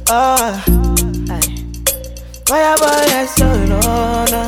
Oh, aye. Fire boy, yes, so no, no.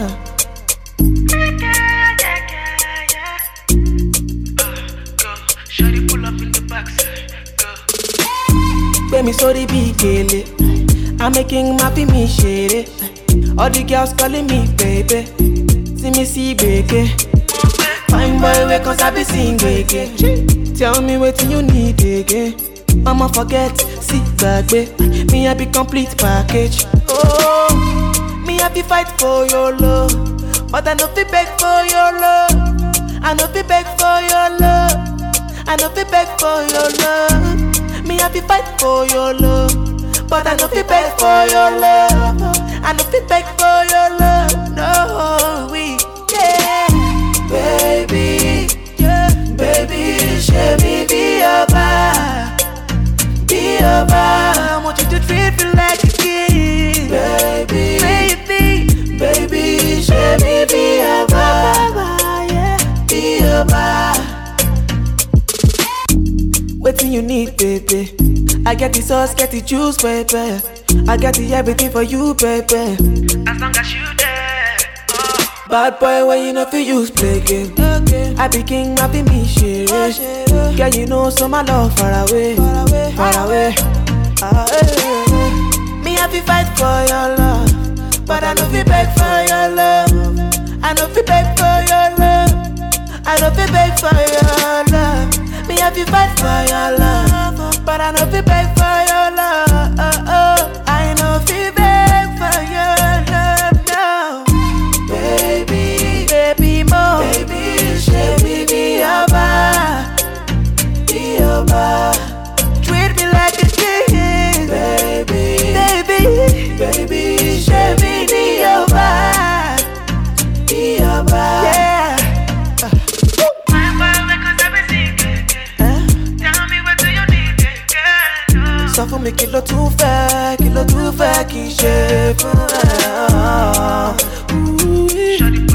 Shawty pull up in the backside, go. Baby, sorry, big gele. I'm making happy me shady. All the girls calling me baby. See me see baby. Fine boy, wake cause I be sing again. Tell me what you need again. Mama forget, sit back, babe. Me I be complete package. Oh, me I be fight for your love, but I no fi beg for your love. I no fi beg for your love. I no fi beg for your love. Me I be fight for your love, but I no fi beg for your love. I no fi beg for your love. No, we yeah, baby, yeah, baby, show me be your bar, be your bar. I want you to treat me like a king, baby, baby, baby, show me be your bar, yeah, be your bar. Waiting you need, baby. I get the sauce, get the juice, baby. I got the everything for you, baby. As long as you there, oh. Bad boy, when you know fi use play game. Okay. I be king, I be me shit. Girl, you know so my love far away, far away, far away. Me I fi fight for your love, but I no fi beg for your love. I no fi beg for your love. I no fi beg for your love. Me I fi fight for your love, but I no fi beg for your love. I no fi beg for your love now. Baby, baby mo, baby, should me be your bar, be your bar. Treat me like a king, baby, baby, baby, should me be your bar, be your bar. Yeah. Sọ fún mi kí ló tún fẹ́ kí n ṣe fún ẹ.